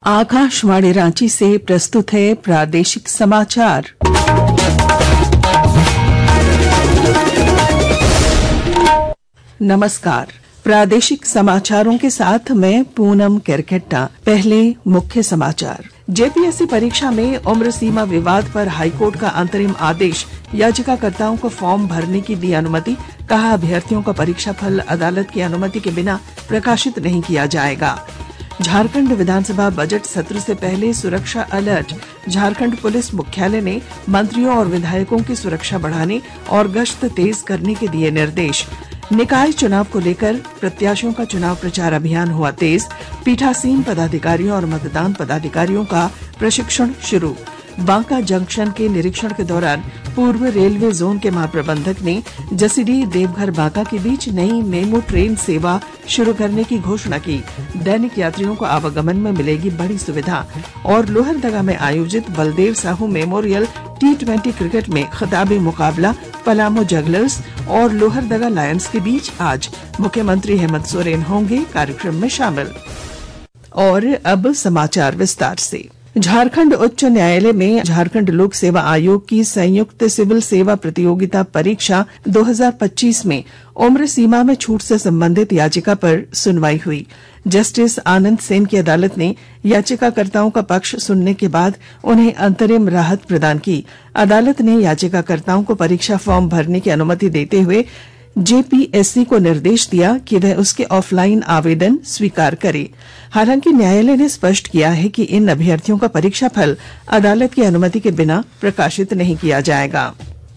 आकाशवाणी रांची से प्रस्तुत है प्रादेशिक समाचार। नमस्कार, प्रादेशिक समाचारों के साथ मैं पूनम केरकेट्टा। पहले मुख्य समाचार। जेपीएससी परीक्षा में उम्र सीमा विवाद पर हाईकोर्ट का अंतरिम आदेश, याचिकाकर्ताओं को फॉर्म भरने की दी अनुमति। कहा, अभ्यर्थियों का परीक्षाफल अदालत की अनुमति के बिना प्रकाशित नहीं किया जाएगा। झारखंड विधानसभा बजट सत्र से पहले सुरक्षा अलर्ट। झारखंड पुलिस मुख्यालय ने मंत्रियों और विधायकों की सुरक्षा बढ़ाने और गश्त तेज करने के दिए निर्देश। निकाय चुनाव को लेकर प्रत्याशियों का चुनाव प्रचार अभियान हुआ तेज। पीठासीन पदाधिकारियों और मतदान पदाधिकारियों का प्रशिक्षण शुरू। बांका जंक्शन के निरीक्षण के दौरान पूर्व रेलवे जोन के महाप्रबंधक ने जसीडीह देवघर बांका के बीच नई मेमू ट्रेन सेवा शुरू करने की घोषणा की। दैनिक यात्रियों को आवागमन में मिलेगी बड़ी सुविधा। और लोहरदगा में आयोजित Baldev Sahu memorial T20 cricket में खिताबी मुकाबला पलामू जगलर्स और लोहरदगा लायंस के बीच आज। मुख्यमंत्री हेमंत सोरेन होंगे कार्यक्रम में शामिल। और अब समाचार विस्तार से। झारखंड उच्च न्यायालय में झारखंड लोक सेवा आयोग की संयुक्त सिविल सेवा प्रतियोगिता परीक्षा 2025 में उम्र सीमा में छूट से संबंधित याचिका पर सुनवाई हुई। जस्टिस आनंद सेन की अदालत ने याचिकाकर्ताओं का पक्ष सुनने के बाद उन्हें अंतरिम राहत प्रदान की। अदालत ने याचिकाकर्ताओं को परीक्षा फॉर्म भरने की अनुमति देते हुए जेपीएससी को निर्देश दिया कि वह उसके ऑफलाइन आवेदन स्वीकार करे। हालांकि न्यायालय ने स्पष्ट किया है कि इन अभ्यर्थियों का परीक्षाफल अदालत की अनुमति के बिना प्रकाशित नहीं किया जाएगा।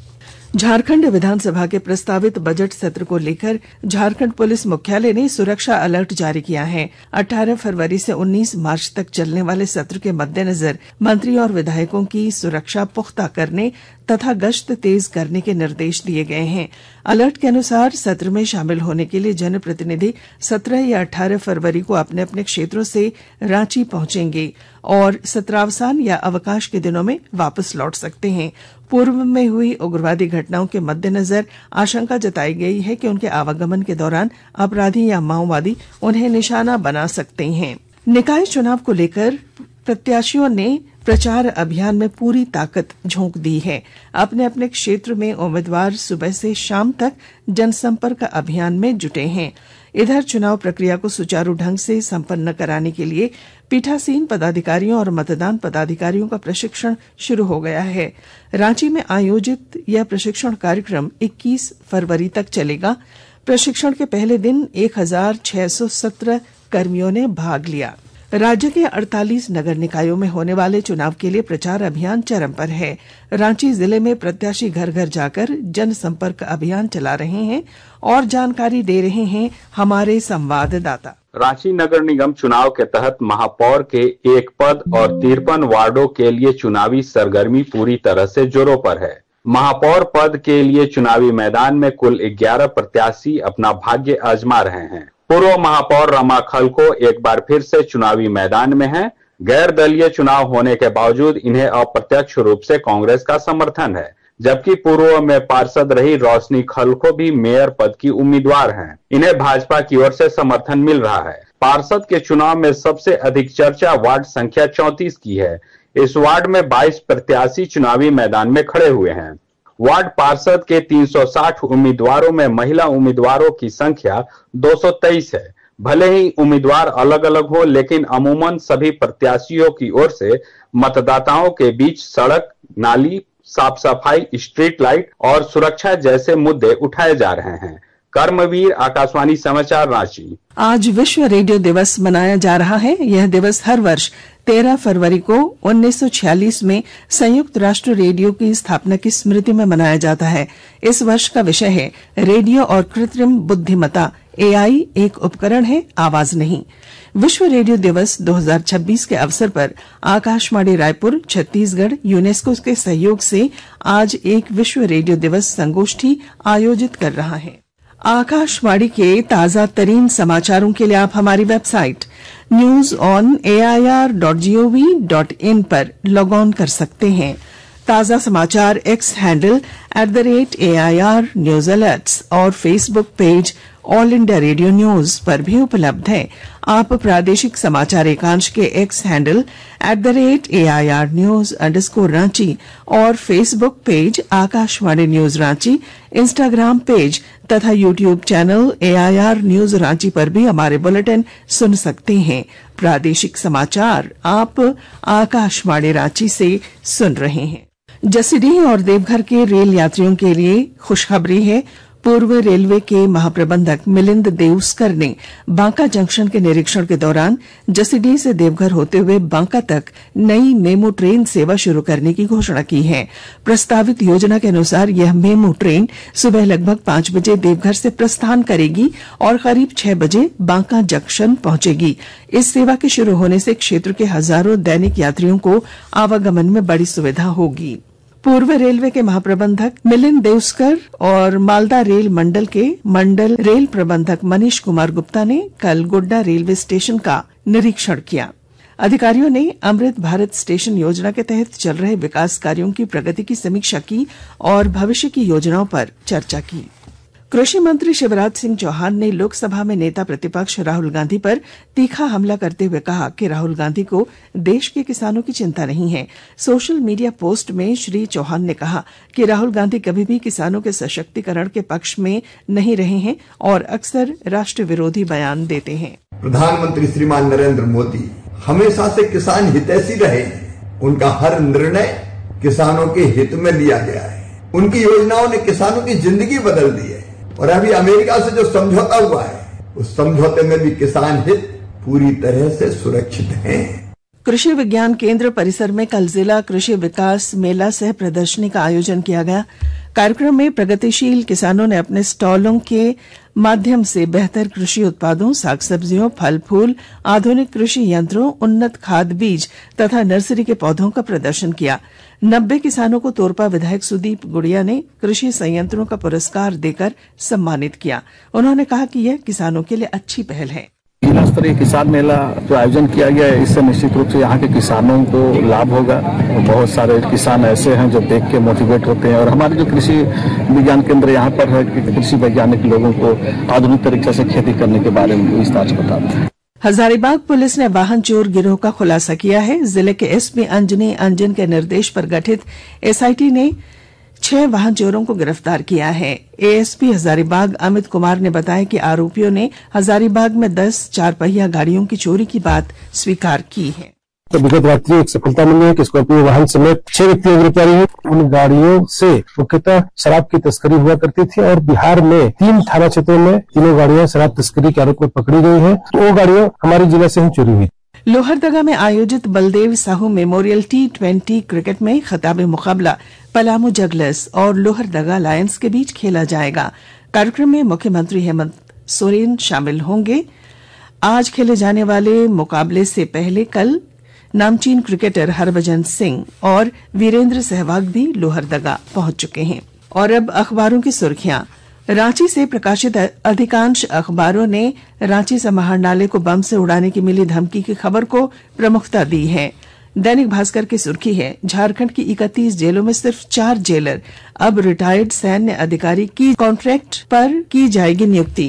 झारखंड विधानसभा के प्रस्तावित बजट सत्र को लेकर झारखंड पुलिस मुख्यालय ने सुरक्षा अलर्ट जारी किया है। 18 फरवरी से 19 मार्च तक चलने वाले सत्र के मद्देनजर मंत्री और विधायकों की सुरक्षा पुख्ता करने तथा गश्त तेज करने के निर्देश दिए गए हैं। अलर्ट के अनुसार सत्र में शामिल होने के लिए जनप्रतिनिधि 17 या 18 फरवरी को अपने अपने क्षेत्रों से रांची पहुंचेंगे और सत्रावसान या अवकाश के दिनों में वापस लौट सकते हैं। पूर्व में हुई उग्रवादी घटनाओं के मद्देनजर आशंका जताई गई है कि उनके आवागमन के दौरान अपराधी या माओवादी उन्हें निशाना बना सकते हैं। निकाय चुनाव को लेकर प्रत्याशियों ने प्रचार अभियान में पूरी ताकत झोंक दी है। अपने अपने क्षेत्र में उम्मीदवार सुबह से शाम तक जनसंपर्क अभियान में जुटे हैं। इधर चुनाव प्रक्रिया को सुचारू ढंग से संपन्न कराने के लिए पीठासीन पदाधिकारियों और मतदान पदाधिकारियों का प्रशिक्षण शुरू हो गया है। रांची में आयोजित यह प्रशिक्षण कार्यक्रम 21 फरवरी तक चलेगा। प्रशिक्षण के पहले दिन 1617 कर्मियों ने भाग लिया। राज्य के 48 नगर निकायों में होने वाले चुनाव के लिए प्रचार अभियान चरम पर है। रांची जिले में प्रत्याशी घर घर जाकर जनसंपर्क अभियान चला रहे हैं और जानकारी दे रहे हैं हमारे संवाददाता। रांची नगर निगम चुनाव के तहत महापौर के 1 पद और 53 वार्डों के लिए चुनावी सरगर्मी पूरी तरह से जोरों पर है। महापौर पद के लिए चुनावी मैदान में कुल 11 प्रत्याशी अपना भाग्य आजमा रहे हैं। पूर्व महापौर रमा खलको एक बार फिर से चुनावी मैदान में हैं। गैर दलीय चुनाव होने के बावजूद इन्हें अप्रत्यक्ष रूप से कांग्रेस का समर्थन है, जबकि पूर्व में पार्षद रही रोशनी खलको भी मेयर पद की उम्मीदवार हैं। इन्हें भाजपा की ओर से समर्थन मिल रहा है। पार्षद के चुनाव में सबसे अधिक चर्चा वार्ड संख्या 34 की है। इस वार्ड में 22 प्रत्याशी चुनावी मैदान में खड़े हुए हैं। वार्ड पार्षद के 360 उम्मीदवारों में महिला उम्मीदवारों की संख्या 223 है। भले ही उम्मीदवार अलग अलग हो, लेकिन अमूमन सभी प्रत्याशियों की ओर से मतदाताओं के बीच सड़क, नाली, साफ सफाई, स्ट्रीट लाइट और सुरक्षा जैसे मुद्दे उठाए जा रहे हैं। कर्मवीर, आकाशवाणी समाचार, रांची। आज विश्व रेडियो दिवस मनाया जा रहा है। यह दिवस हर वर्ष 13 फरवरी को 1946 में संयुक्त राष्ट्र रेडियो की स्थापना की स्मृति में मनाया जाता है। इस वर्ष का विषय है रेडियो और कृत्रिम बुद्धिमत्ता। AI एक उपकरण है, आवाज नहीं। विश्व रेडियो दिवस 2026 के अवसर पर आकाशवाणी रायपुर, छत्तीसगढ़, यूनेस्को के सहयोग से आज एक विश्व रेडियो दिवस संगोष्ठी आयोजित कर रहा है। आकाशवाणी के ताजा तरीन समाचारों के लिए आप हमारी वेबसाइट newsonair.gov.in पर लॉग ऑन कर सकते हैं। ताजा समाचार X handle @AIR news alerts और Facebook page All India Radio news पर भी उपलब्ध है। आप प्रादेशिक समाचार एकांश के एक्स हैंडल @AIR News_रांची और Facebook page Akashvani news Ranchi, Instagram page तथा YouTube channel AIR news Ranchi पर भी हमारे बुलेटिन सुन सकते हैं। प्रादेशिक समाचार आप आकाशवाणी रांची से सुन रहे हैं। जसीडीह और देवघर के रेल यात्रियों के लिए खुशखबरी है। पूर्व रेलवे के महाप्रबंधक मिलिंद देउस्कर ने बांका जंक्शन के निरीक्षण के दौरान जसीडीह से देवघर होते हुए बांका तक नई मेमू ट्रेन सेवा शुरू करने की घोषणा की है। प्रस्तावित योजना के अनुसार यह मेमू ट्रेन सुबह लगभग 5 बजे देवघर से प्रस्थान करेगी और करीब 6 बजे बांका जंक्शन पहुंचेगी। इस सेवा के शुरू होने से क्षेत्र के हजारों दैनिक यात्रियों को आवागमन में बड़ी सुविधा होगी। पूर्व रेलवे के महाप्रबंधक मिलिंद देउस्कर और मालदा रेल मंडल के मंडल रेल प्रबंधक मनीष कुमार गुप्ता ने कल गोड्डा रेलवे स्टेशन का निरीक्षण किया। अधिकारियों ने अमृत भारत स्टेशन योजना के तहत चल रहे विकास कार्यों की प्रगति की समीक्षा की और भविष्य की योजनाओं पर चर्चा की। कृषि मंत्री शिवराज सिंह चौहान ने लोकसभा में नेता प्रतिपक्ष राहुल गांधी पर तीखा हमला करते हुए कहा कि राहुल गांधी को देश के किसानों की चिंता नहीं है। सोशल मीडिया पोस्ट में श्री चौहान ने कहा कि राहुल गांधी कभी भी किसानों के सशक्तिकरण के पक्ष में नहीं रहे हैं और अक्सर राष्ट्र विरोधी बयान देते हैं। प्रधानमंत्री श्रीमान नरेंद्र मोदी हमेशा से किसान हितैषी रहे। उनका हर निर्णय किसानों के हित में लिया गया है। उनकी योजनाओं ने किसानों की जिंदगी बदल दी है और अभी अमेरिका से जो समझौता हुआ है उस समझौते में भी किसान हित पूरी तरह से सुरक्षित हैं। कृषि विज्ञान केंद्र परिसर में कल जिला कृषि विकास मेला सह प्रदर्शनी का आयोजन किया गया। कार्यक्रम में प्रगतिशील किसानों ने अपने स्टॉलों के माध्यम से बेहतर कृषि उत्पादों, साग सब्जियों, फल फूल, आधुनिक कृषि यंत्रों, उन्नत खाद बीज तथा नर्सरी के पौधों का प्रदर्शन किया। 90 किसानों को तोरपा विधायक सुदीप गुड़िया ने कृषि संयंत्रों का पुरस्कार देकर सम्मानित किया। उन्होंने कहा कि यह किसानों के लिए अच्छी पहल है। जिला स्तरीय किसान मेला जो आयोजन किया गया है, इससे निश्चित रूप से यहाँ के किसानों को लाभ होगा। बहुत सारे किसान ऐसे हैं जो देख के मोटिवेट होते हैं और हमारे जो कृषि विज्ञान केंद्र यहाँ पर है कि कृषि वैज्ञानिक लोगों को आधुनिक तरीके से खेती करने के बारे में विस्तार से बताते हैं। हजारीबाग पुलिस ने वाहन चोर गिरोह का खुलासा किया है। जिले के एसपी अंजनी अंजन के निर्देश पर गठित एसआईटी ने 6 वाहन चोरों को गिरफ्तार किया है। एएसपी हजारीबाग अमित कुमार ने बताया कि आरोपियों ने हजारीबाग में 10 4-पहिया गाड़ियों की चोरी की बात स्वीकार की है। तो विगत रात्रि एक सफलता मिली है कि स्कॉर्पियो वाहन समेत 6 व्यक्तियों की गिरफ्तारी हुई। उन गाड़ियों से मुख्यतः शराब की तस्करी हुआ करती थी और बिहार में 3 थाना क्षेत्रों में तीनों गाड़ियां शराब तस्करी के आरोप में पकड़ी गई हैं। तो वो गाड़ियां हमारे जिले से ही चोरी हुई। लोहरदगा में आयोजित Baldev Sahu memorial T20 cricket में खिताबी मुकाबला पलामू जगलर्स और लोहरदगा लायंस के बीच खेला जाएगा। कार्यक्रम में मुख्यमंत्री हेमंत सोरेन शामिल होंगे। आज खेले जाने वाले मुकाबले से पहले कल नामचीन क्रिकेटर हरभजन सिंह और वीरेंद्र सहवाग भी लोहरदगा पहुंच चुके हैं। और अब अखबारों की सुर्खियां। रांची से प्रकाशित अधिकांश अखबारों ने रांची समाहरणालय को बम से उड़ाने की मिली धमकी की खबर को प्रमुखता दी है। दैनिक भास्कर की सुर्खी है, झारखंड की 31 जेलों में सिर्फ 4 जेलर, अब रिटायर्ड सैन्य अधिकारी की कॉन्ट्रैक्ट पर की जाएगी नियुक्ति।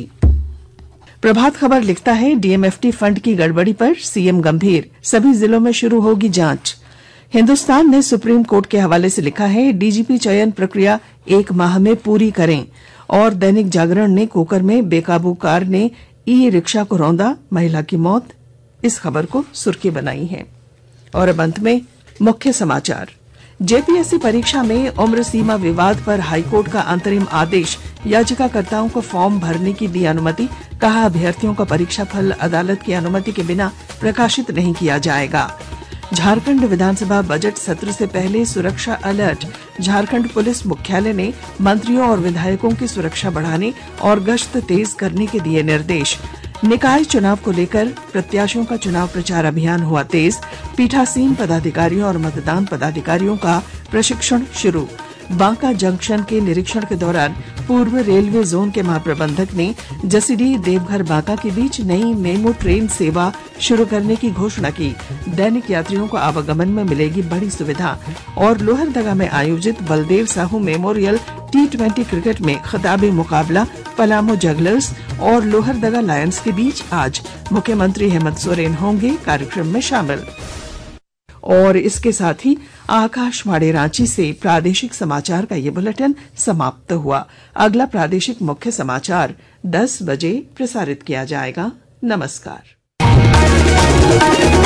प्रभात खबर लिखता है, डीएमएफटी फंड की गड़बड़ी पर सीएम गंभीर, सभी जिलों में शुरू होगी जांच। हिंदुस्तान ने सुप्रीम कोर्ट के हवाले से लिखा है, डीजीपी चयन प्रक्रिया 1 माह में पूरी करें। और दैनिक जागरण ने कोकर में बेकाबू कार ने ई रिक्शा को रौंदा, महिला की मौत, इस खबर को सुर्खी बनाई है। और अब अंत में मुख्य समाचार। जेपीएससी परीक्षा में उम्र सीमा विवाद पर हाईकोर्ट का अंतरिम आदेश, याचिकाकर्ताओं को फॉर्म भरने की दी अनुमति, कहा अभ्यर्थियों का परीक्षा फल अदालत की अनुमति के बिना प्रकाशित नहीं किया जाएगा। झारखंड विधानसभा बजट सत्र से पहले सुरक्षा अलर्ट, झारखंड पुलिस मुख्यालय ने मंत्रियों और विधायकों की सुरक्षा बढ़ाने और गश्त तेज करने के दिए निर्देश। निकाय चुनाव को लेकर प्रत्याशियों का चुनाव प्रचार अभियान हुआ तेज, पीठासीन पदाधिकारियों और मतदान पदाधिकारियों का प्रशिक्षण शुरू। बांका जंक्शन के निरीक्षण के दौरान पूर्व रेलवे जोन के महाप्रबंधक ने जसीडीह देवघर बांका के बीच नई मेमू ट्रेन सेवा शुरू करने की घोषणा की। दैनिक यात्रियों को आवागमन में मिलेगी बड़ी सुविधा। और लोहरदगा में आयोजित Baldev Sahu memorial T20 cricket में खिताबी मुकाबला पलामू जगलर्स और लोहरदगा लायंस के बीच आज मुख्यमंत्री हेमंत सोरेन होंगे कार्यक्रम में शामिल। और इसके साथ ही आकाशवाणी रांची से प्रादेशिक समाचार का ये बुलेटिन समाप्त हुआ। अगला प्रादेशिक मुख्य समाचार 10 बजे प्रसारित किया जाएगा। नमस्कार।